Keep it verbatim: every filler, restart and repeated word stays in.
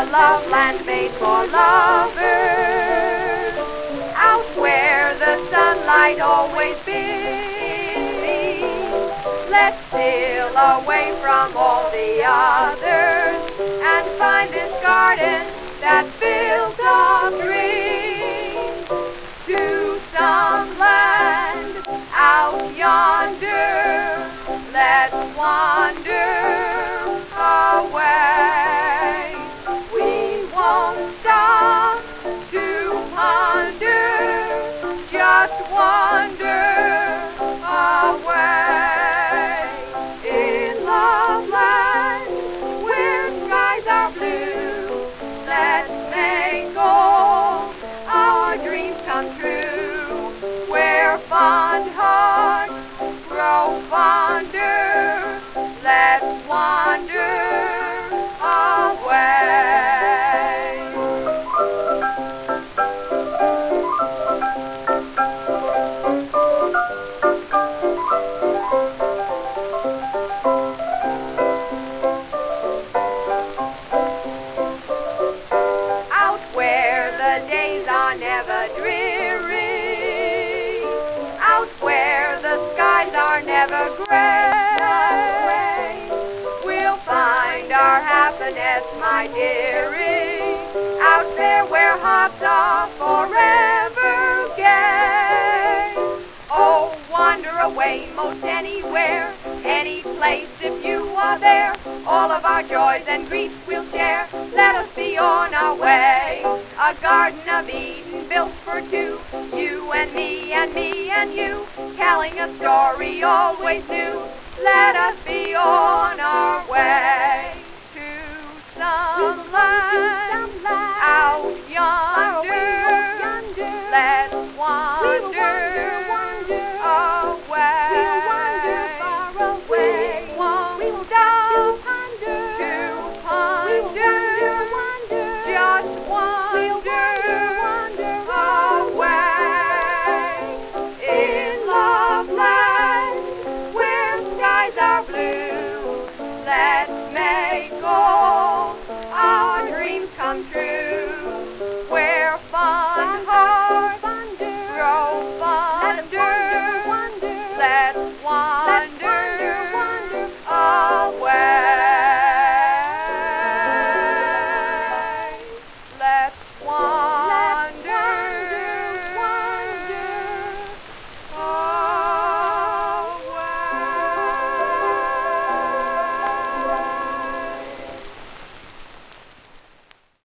a love land made for lovers, out where the sunlight always beams. Let's steal away from all the others and find this garden that's built of dreams. To some land out yonder, let's wander away. We won't stop to ponder, just wander away. In Loveland, where skies are blue, let's make all our dreams come true. Where fond hearts grow fonder, let's wander away. Out where the days are never dreary, out where the skies are never gray, we'll find our happiness, my dearie, out there where hearts are forever gay. Oh, wander away most anywhere, any place if you are there. All of our joys and griefs we'll share. Let us be on our way. A garden of Eden built for two, you and me and me and you, telling a story always new. Let us be all